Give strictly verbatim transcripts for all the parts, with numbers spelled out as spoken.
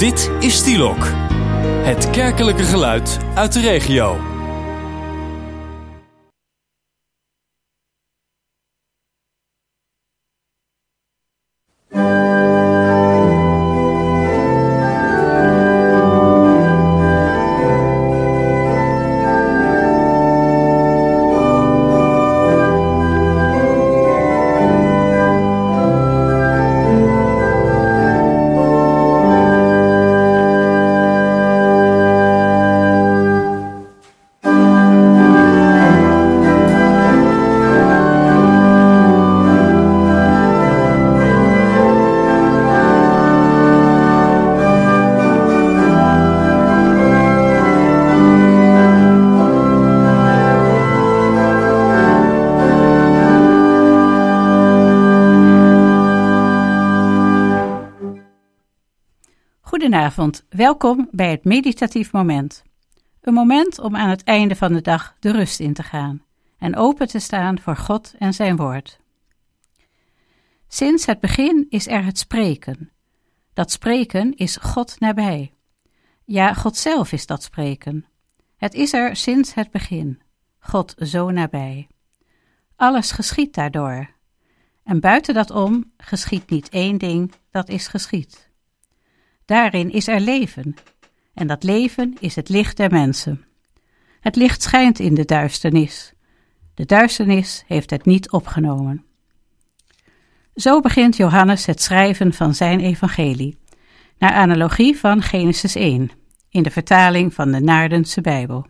Dit is Stielok, het kerkelijke geluid uit de regio. Goedenavond, welkom bij het meditatief moment. Een moment om aan het einde van de dag de rust in te gaan en open te staan voor God en zijn woord. Sinds het begin is er het spreken. Dat spreken is God nabij. Ja, God zelf is dat spreken. Het is er sinds het begin. God zo nabij. Alles geschiet daardoor. En buiten dat om geschiet niet één ding, dat is geschied. Daarin is er leven, en dat leven is het licht der mensen. Het licht schijnt in de duisternis. De duisternis heeft het niet opgenomen. Zo begint Johannes het schrijven van zijn evangelie, naar analogie van Genesis één, in de vertaling van de Naardense Bijbel.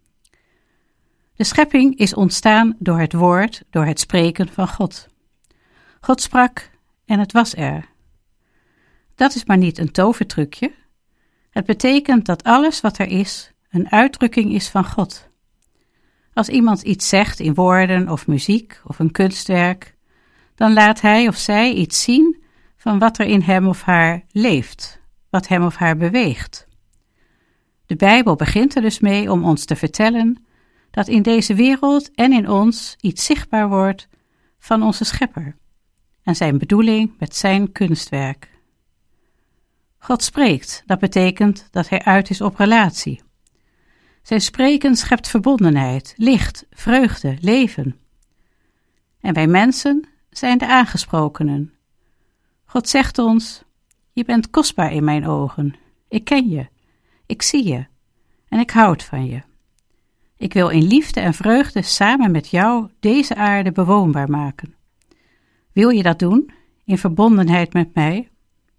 De schepping is ontstaan door het woord, door het spreken van God. God sprak en het was er. Dat is maar niet een tovertrucje. Het betekent dat alles wat er is, een uitdrukking is van God. Als iemand iets zegt in woorden of muziek of een kunstwerk, dan laat hij of zij iets zien van wat er in hem of haar leeft, wat hem of haar beweegt. De Bijbel begint er dus mee om ons te vertellen dat in deze wereld en in ons iets zichtbaar wordt van onze Schepper en zijn bedoeling met zijn kunstwerk. God spreekt, dat betekent dat hij uit is op relatie. Zijn spreken schept verbondenheid, licht, vreugde, leven. En wij mensen zijn de aangesprokenen. God zegt ons, je bent kostbaar in mijn ogen. Ik ken je, ik zie je en ik houd van je. Ik wil in liefde en vreugde samen met jou deze aarde bewoonbaar maken. Wil je dat doen, in verbondenheid met mij?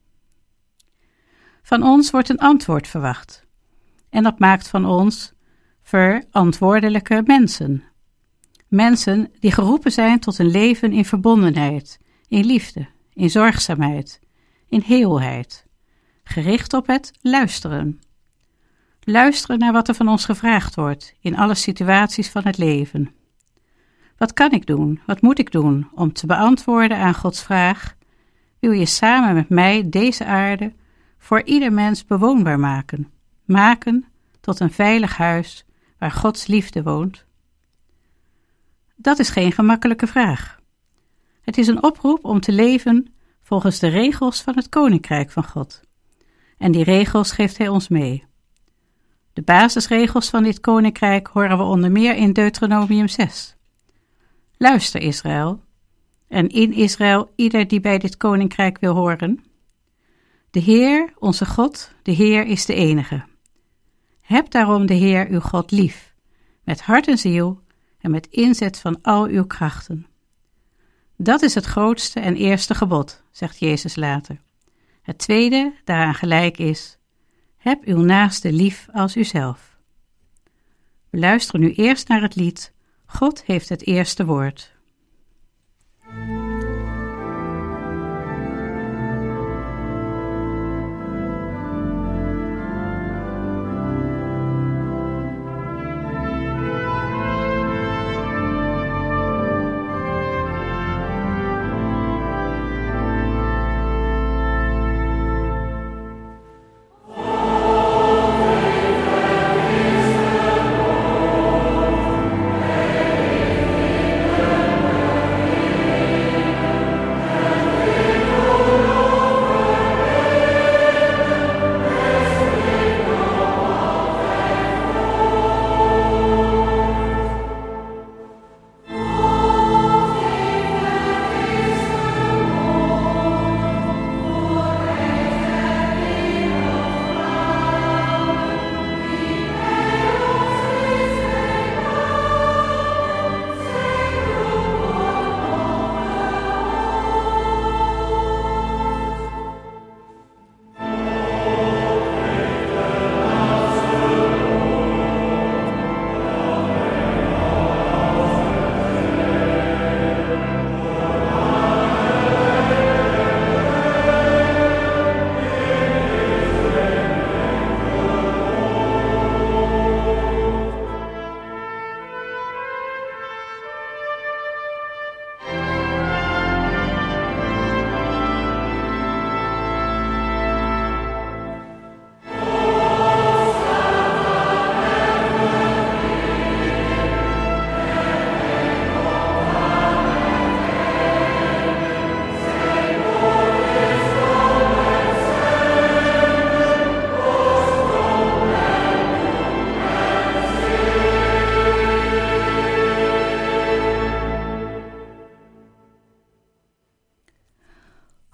Van ons wordt een antwoord verwacht. En dat maakt van ons verantwoordelijke mensen. Mensen die geroepen zijn tot een leven in verbondenheid, in liefde, in zorgzaamheid, in heelheid. Gericht op het luisteren. Luisteren naar wat er van ons gevraagd wordt in alle situaties van het leven. Wat kan ik doen, wat moet ik doen om te beantwoorden aan Gods vraag? Wil je samen met mij deze aarde voor ieder mens bewoonbaar maken, maken tot een veilig huis waar Gods liefde woont? Dat is geen gemakkelijke vraag. Het is een oproep om te leven volgens de regels van het Koninkrijk van God. En die regels geeft hij ons mee. De basisregels van dit Koninkrijk horen we onder meer in Deuteronomium zes. Luister Israël, en in Israël ieder die bij dit Koninkrijk wil horen. De Heer, onze God, de Heer is de enige. Heb daarom de Heer uw God lief, met hart en ziel en met inzet van al uw krachten. Dat is het grootste en eerste gebod, zegt Jezus later. Het tweede daaraan gelijk is, heb uw naaste lief als uzelf. We luisteren nu eerst naar het lied, God heeft het eerste woord.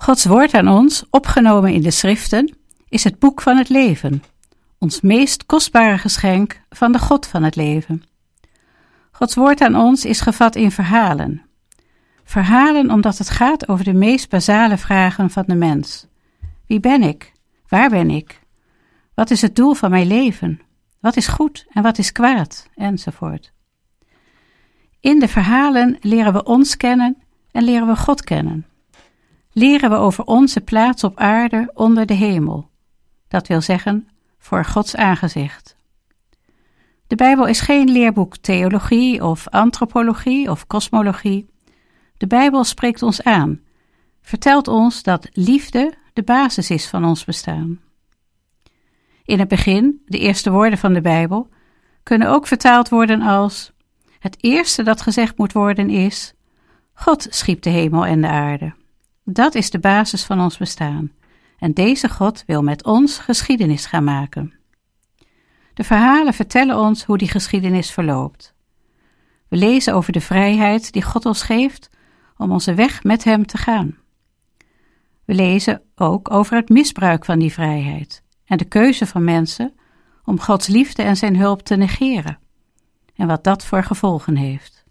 Gods woord aan ons, opgenomen in de schriften, is het boek van het leven, ons meest kostbare geschenk van de God van het leven. Gods woord aan ons is gevat in verhalen. Verhalen omdat het gaat over de meest basale vragen van de mens. Wie ben ik? Waar ben ik? Wat is het doel van mijn leven? Wat is goed en wat is kwaad? Enzovoort. In de verhalen leren we ons kennen en leren we God kennen. Leren we over onze plaats op aarde onder de hemel. Dat wil zeggen, voor Gods aangezicht. De Bijbel is geen leerboek theologie of antropologie of kosmologie. De Bijbel spreekt ons aan, vertelt ons dat liefde de basis is van ons bestaan. In het begin, de eerste woorden van de Bijbel, kunnen ook vertaald worden als: het eerste dat gezegd moet worden is: God schiep de hemel en de aarde. Dat is de basis van ons bestaan. En deze God wil met ons geschiedenis gaan maken. De verhalen vertellen ons hoe die geschiedenis verloopt. We lezen over de vrijheid die God ons geeft om onze weg met Hem te gaan. We lezen ook over het misbruik van die vrijheid en de keuze van mensen om Gods liefde en zijn hulp te negeren en wat dat voor gevolgen heeft.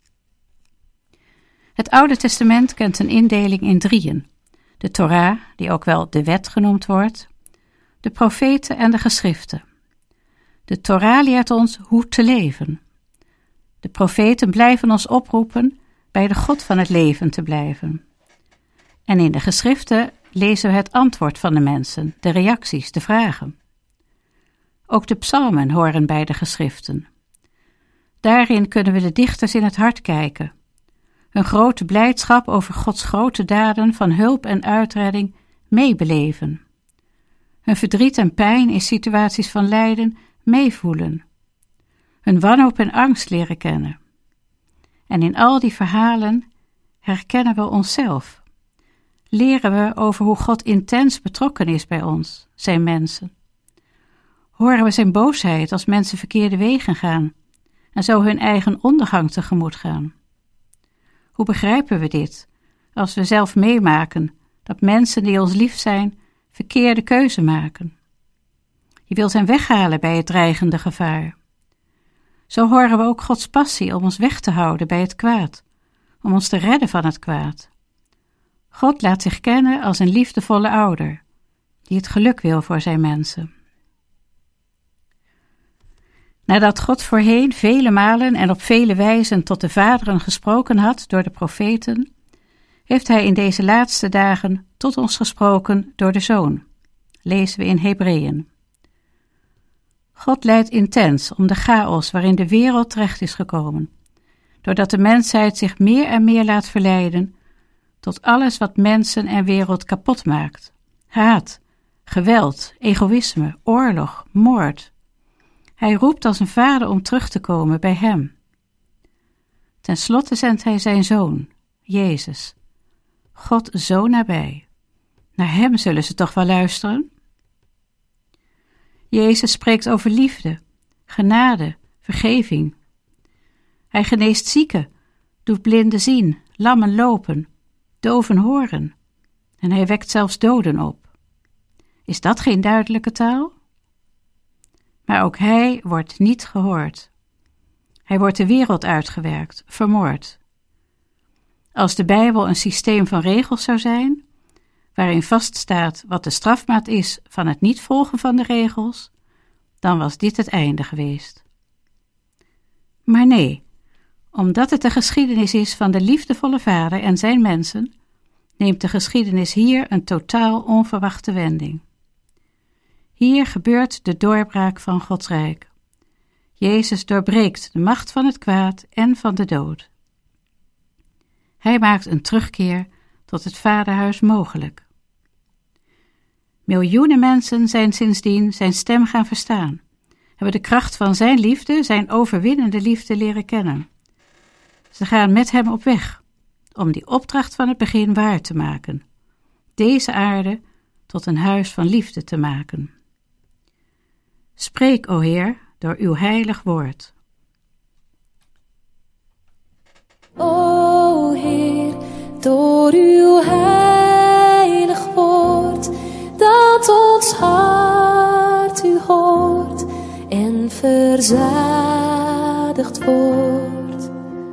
Het Oude Testament kent een indeling in drieën: de Torah, die ook wel de wet genoemd wordt, de profeten en de geschriften. De Torah leert ons hoe te leven. De profeten blijven ons oproepen bij de God van het leven te blijven. En in de geschriften lezen we het antwoord van de mensen, de reacties, de vragen. Ook de psalmen horen bij de geschriften. Daarin kunnen we de dichters in het hart kijken. Hun grote blijdschap over Gods grote daden van hulp en uitredding meebeleven. Hun verdriet en pijn in situaties van lijden meevoelen. Hun wanhoop en angst leren kennen. En in al die verhalen herkennen we onszelf. Leren we over hoe God intens betrokken is bij ons, zijn mensen. Horen we zijn boosheid als mensen verkeerde wegen gaan en zo hun eigen ondergang tegemoet gaan. Hoe begrijpen we dit als we zelf meemaken dat mensen die ons lief zijn verkeerde keuze maken? Je wilt hen weghalen bij het dreigende gevaar. Zo horen we ook Gods passie om ons weg te houden bij het kwaad, om ons te redden van het kwaad. God laat zich kennen als een liefdevolle ouder, die het geluk wil voor zijn mensen. Nadat God voorheen vele malen en op vele wijzen tot de vaderen gesproken had door de profeten, heeft hij in deze laatste dagen tot ons gesproken door de Zoon, lezen we in Hebreeën. God lijdt intens om de chaos waarin de wereld terecht is gekomen, doordat de mensheid zich meer en meer laat verleiden tot alles wat mensen en wereld kapot maakt. Haat, geweld, egoïsme, oorlog, moord. Hij roept als een vader om terug te komen bij hem. Ten slotte zendt hij zijn Zoon, Jezus, God zo nabij. Naar hem zullen ze toch wel luisteren? Jezus spreekt over liefde, genade, vergeving. Hij geneest zieken, doet blinden zien, lammen lopen, doven horen. En hij wekt zelfs doden op. Is dat geen duidelijke taal? Maar ook hij wordt niet gehoord. Hij wordt de wereld uitgewerkt, vermoord. Als de Bijbel een systeem van regels zou zijn, waarin vaststaat wat de strafmaat is van het niet volgen van de regels, dan was dit het einde geweest. Maar nee, omdat het de geschiedenis is van de liefdevolle Vader en zijn mensen, neemt de geschiedenis hier een totaal onverwachte wending. Hier gebeurt de doorbraak van Gods rijk. Jezus doorbreekt de macht van het kwaad en van de dood. Hij maakt een terugkeer tot het Vaderhuis mogelijk. Miljoenen mensen zijn sindsdien zijn stem gaan verstaan, hebben de kracht van zijn liefde, zijn overwinnende liefde leren kennen. Ze gaan met hem op weg, om die opdracht van het begin waar te maken, deze aarde tot een huis van liefde te maken. Spreek, o Heer, door uw heilig woord. O Heer, door uw heilig dat ons hart u hoort en verzadigd wordt.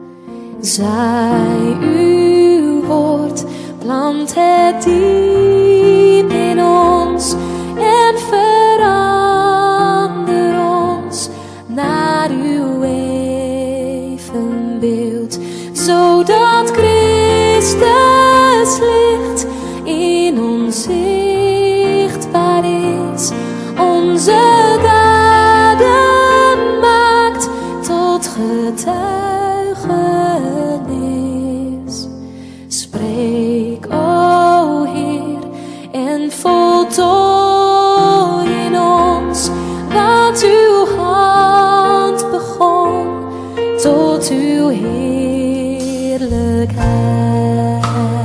Zij uw woord, plant het diep in ons en verander ons naar uw evenbeeld, zodat Christus licht in ons zichtbaar is, onze daden maakt tot getuigenis. Spreek, o Heer, en voltooi in ons wat uw hand begon, tot uw heerlijkheid.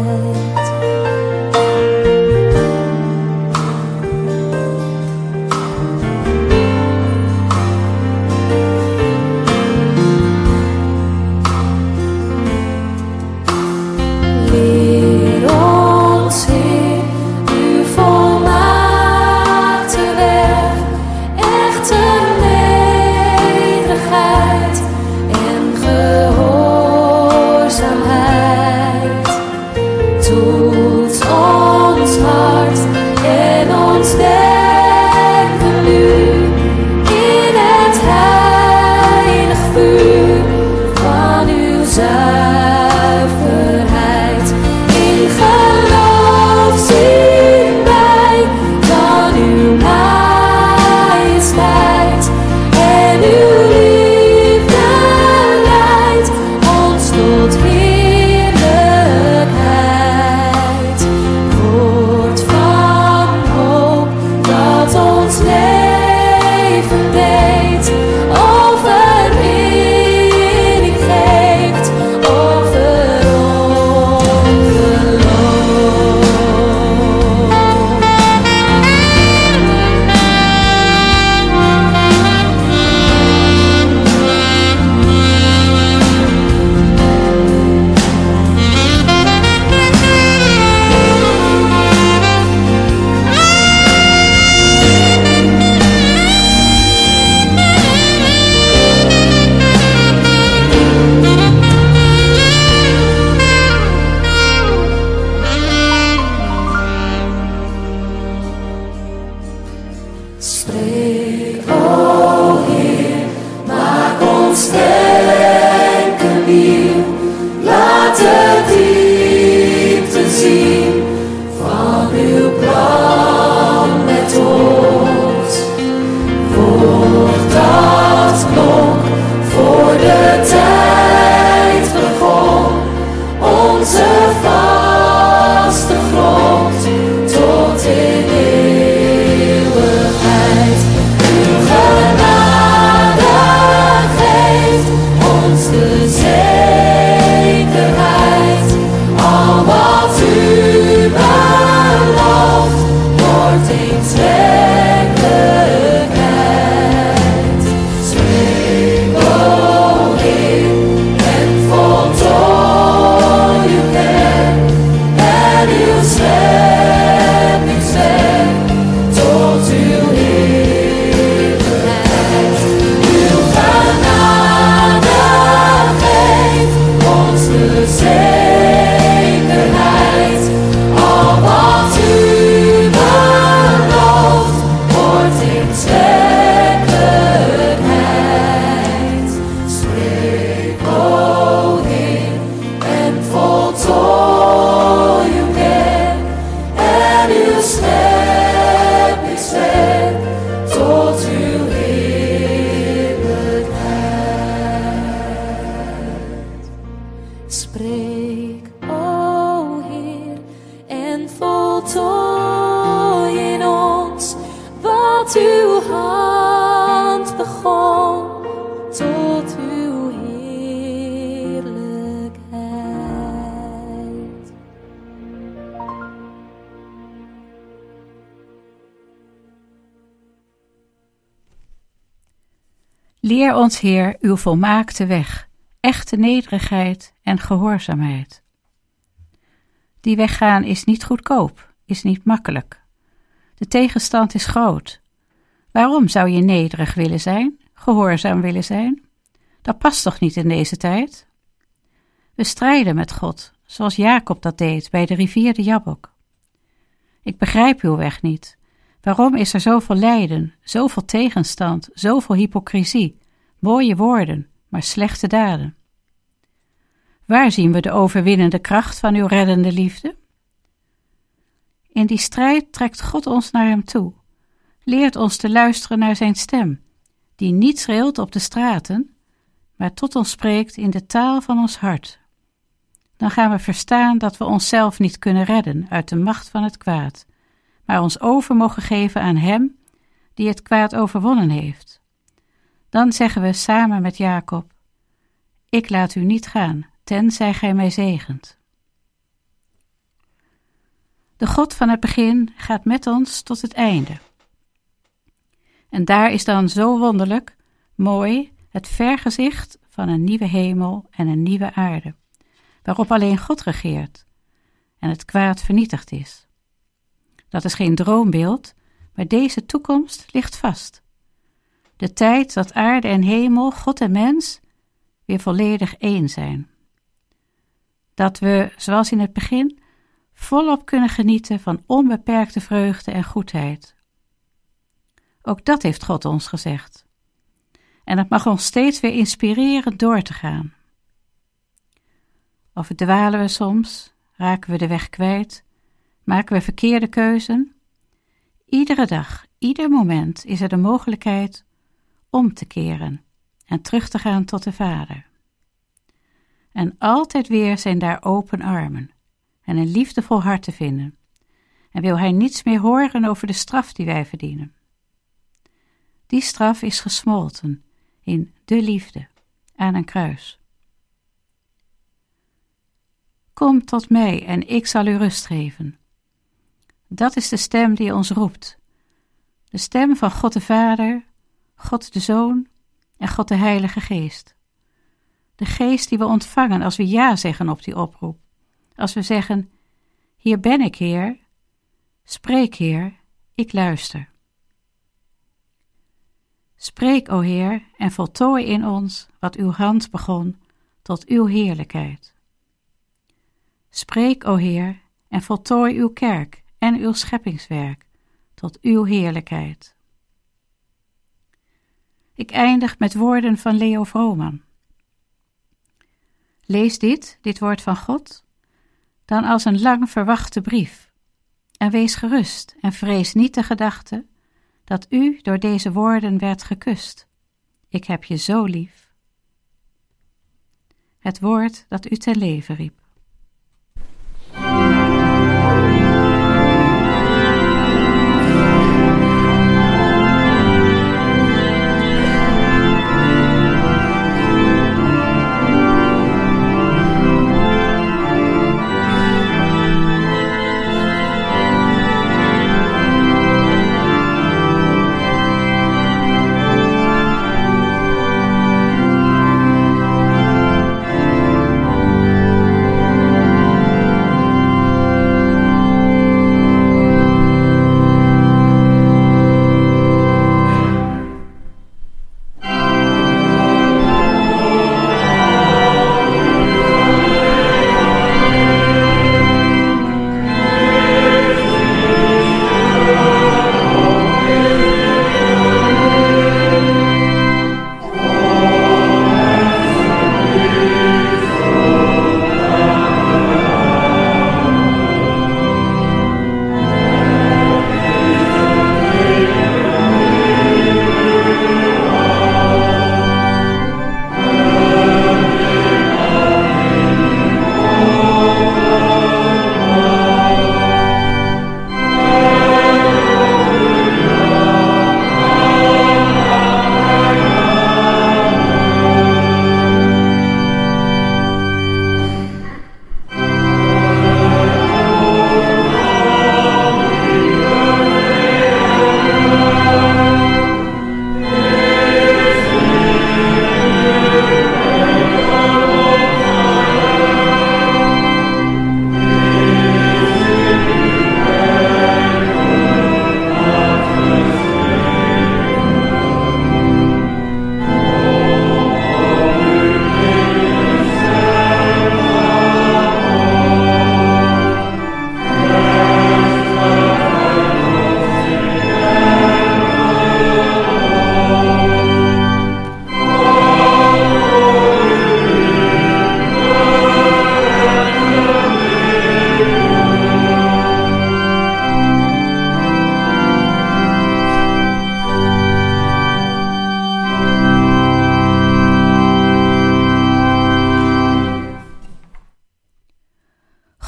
Leer ons, Heer, uw volmaakte weg, echte nederigheid en gehoorzaamheid. Die weg gaan is niet goedkoop, is niet makkelijk. De tegenstand is groot. Waarom zou je nederig willen zijn, gehoorzaam willen zijn? Dat past toch niet in deze tijd? We strijden met God, zoals Jacob dat deed bij de rivier de Jabbok. Ik begrijp uw weg niet. Waarom is er zoveel lijden, zoveel tegenstand, zoveel hypocrisie, mooie woorden, maar slechte daden? Waar zien we de overwinnende kracht van uw reddende liefde? In die strijd trekt God ons naar hem toe, leert ons te luisteren naar zijn stem, die niet schreeuwt op de straten, maar tot ons spreekt in de taal van ons hart. Dan gaan we verstaan dat we onszelf niet kunnen redden uit de macht van het kwaad, maar ons over mogen geven aan hem die het kwaad overwonnen heeft. Dan zeggen we samen met Jacob: ik laat u niet gaan, tenzij gij mij zegent. De God van het begin gaat met ons tot het einde. En daar is dan zo wonderlijk, mooi, het vergezicht van een nieuwe hemel en een nieuwe aarde, waarop alleen God regeert en het kwaad vernietigd is. Dat is geen droombeeld, maar deze toekomst ligt vast. De tijd dat aarde en hemel, God en mens, weer volledig één zijn. Dat we, zoals in het begin, volop kunnen genieten van onbeperkte vreugde en goedheid. Ook dat heeft God ons gezegd. En het mag ons steeds weer inspireren door te gaan. Of dwalen we soms, raken we de weg kwijt, maken we verkeerde keuzen. Iedere dag, ieder moment is er de mogelijkheid om te keren en terug te gaan tot de Vader. En altijd weer zijn daar open armen en een liefdevol hart te vinden. En wil hij niets meer horen over de straf die wij verdienen. Die straf is gesmolten in de liefde aan een kruis. Kom tot mij en ik zal u rust geven. Dat is de stem die ons roept. De stem van God de Vader, God de Zoon en God de Heilige Geest. De Geest die we ontvangen als we ja zeggen op die oproep. Als we zeggen: hier ben ik, Heer. Spreek, Heer, ik luister. Spreek, o Heer, en voltooi in ons wat uw hand begon tot uw heerlijkheid. Spreek, o Heer, en voltooi uw kerk en uw scheppingswerk tot uw heerlijkheid. Ik eindig met woorden van Leo Vrooman. Lees dit, dit woord van God, dan als een lang verwachte brief, en wees gerust en vrees niet de gedachte dat u door deze woorden werd gekust. Ik heb je zo lief. Het woord dat u ten leven riep.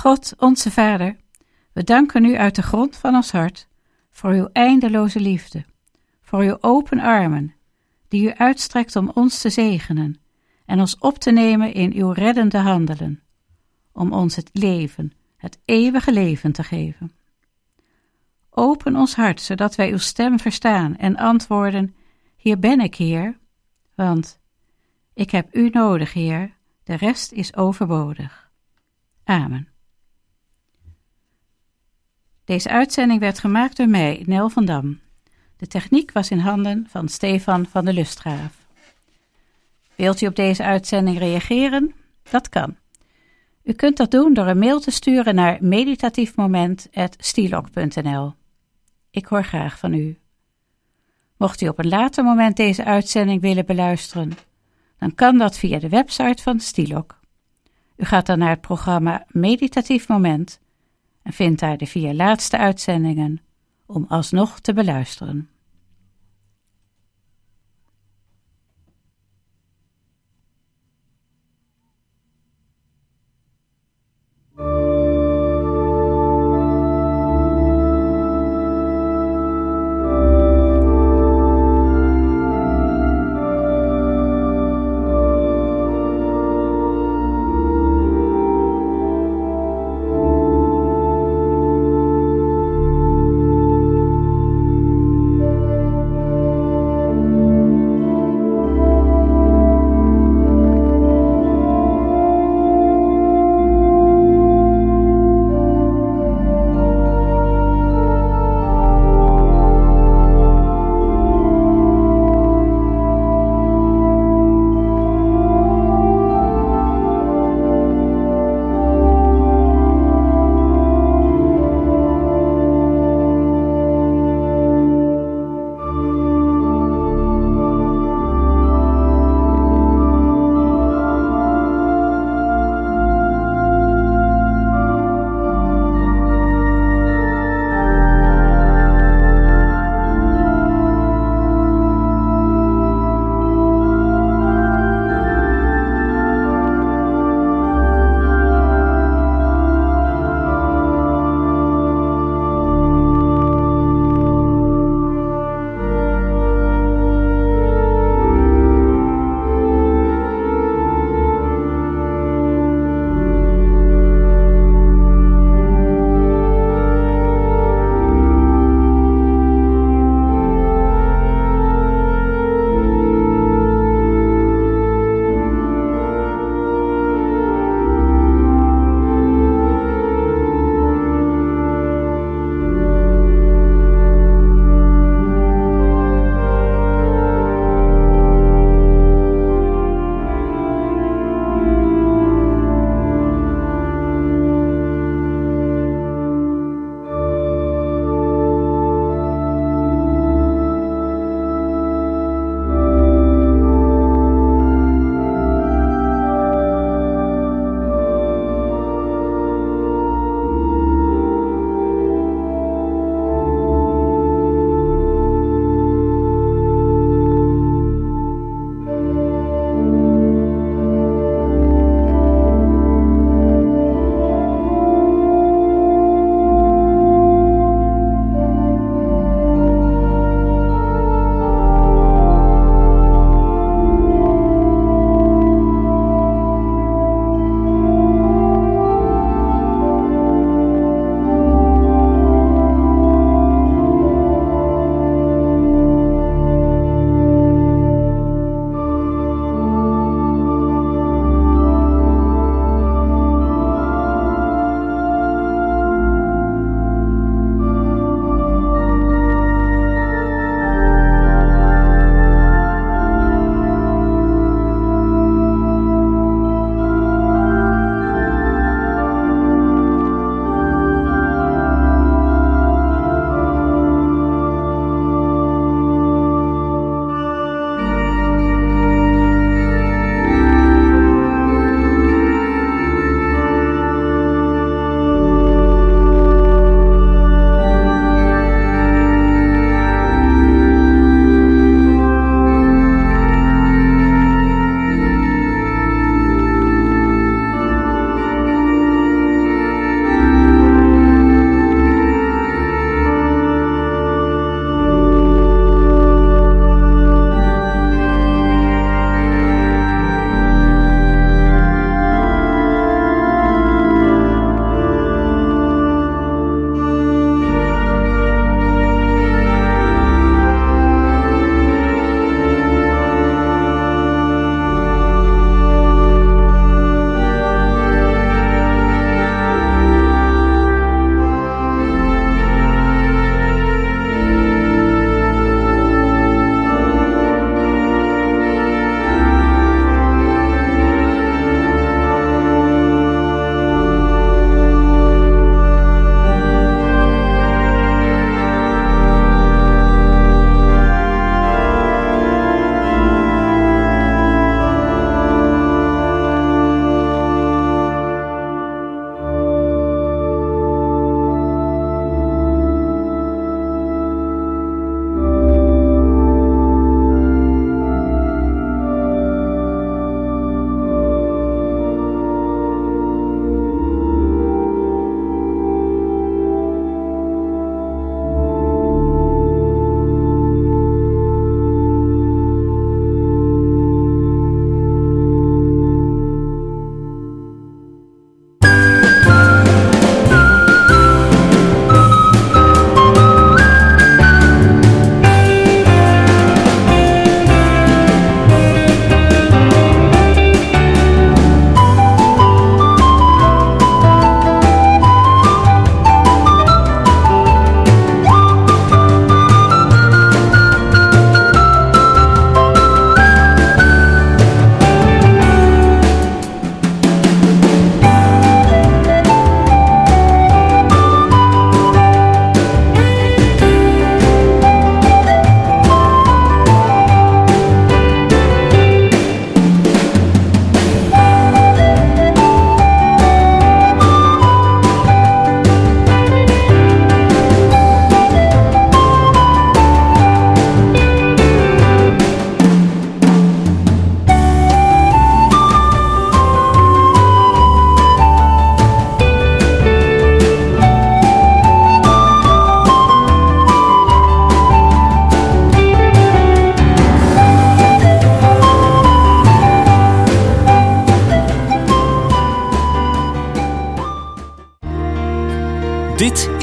God, onze Vader, we danken u uit de grond van ons hart voor uw eindeloze liefde, voor uw open armen, die u uitstrekt om ons te zegenen en ons op te nemen in uw reddende handelen, om ons het leven, het eeuwige leven te geven. Open ons hart, zodat wij uw stem verstaan en antwoorden, hier ben ik, Heer, want ik heb u nodig, Heer, de rest is overbodig. Amen. Deze uitzending werd gemaakt door mij, Nel van Dam. De techniek was in handen van Stefan van de Lustgraaf. Wilt u op deze uitzending reageren? Dat kan. U kunt dat doen door een mail te sturen naar meditatiefmoment apenstaartje stilok punt n l. Ik hoor graag van u. Mocht u op een later moment deze uitzending willen beluisteren, dan kan dat via de website van Stilok. U gaat dan naar het programma Meditatief Moment en vindt daar de vier laatste uitzendingen om alsnog te beluisteren.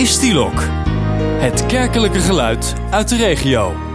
is Stielok. Het kerkelijke geluid uit de regio.